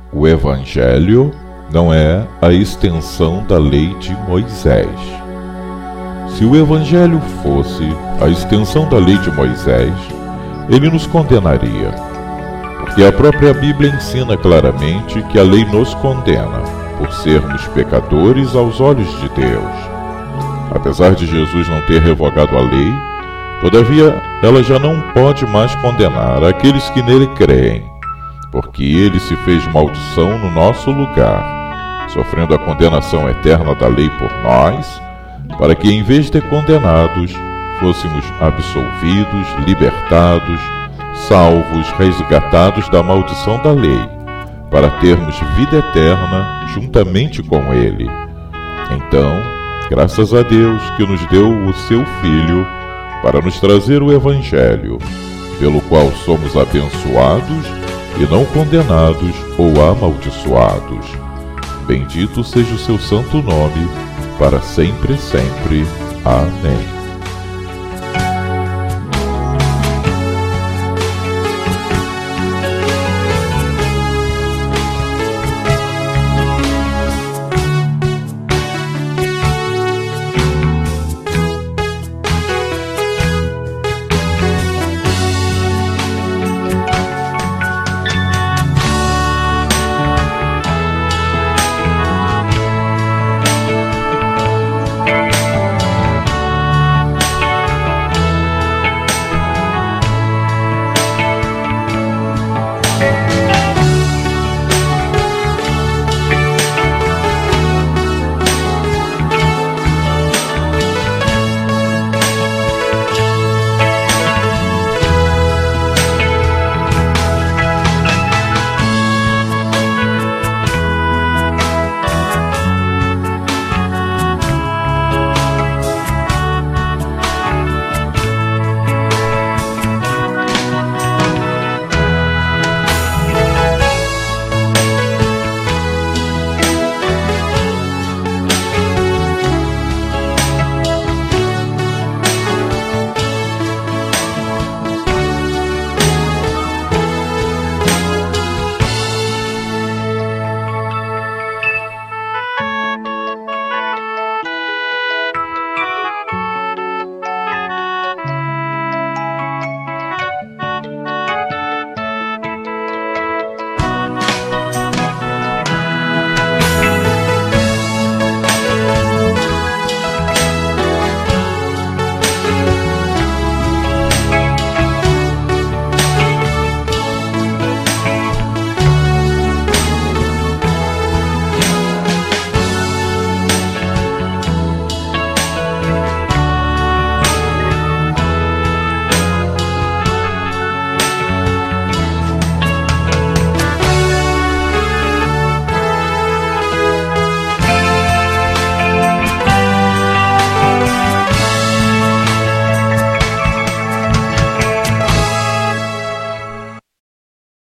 O Evangelho não é a extensão da lei de Moisés. Se o Evangelho fosse a extensão da lei de Moisés, ele nos condenaria, porque a própria Bíblia ensina claramente que a lei nos condena, por sermos pecadores aos olhos de Deus. Apesar de Jesus não ter revogado a lei, todavia ela já não pode mais condenar aqueles que nele creem, porque ele se fez maldição no nosso lugar, sofrendo a condenação eterna da lei por nós, para que em vez de condenados, fôssemos absolvidos, libertados, salvos, resgatados da maldição da lei, para termos vida eterna juntamente com ele. Então, graças a Deus que nos deu o seu Filho para nos trazer o Evangelho, pelo qual somos abençoados e não condenados ou amaldiçoados. Bendito seja o seu santo nome, para sempre e sempre. Amém.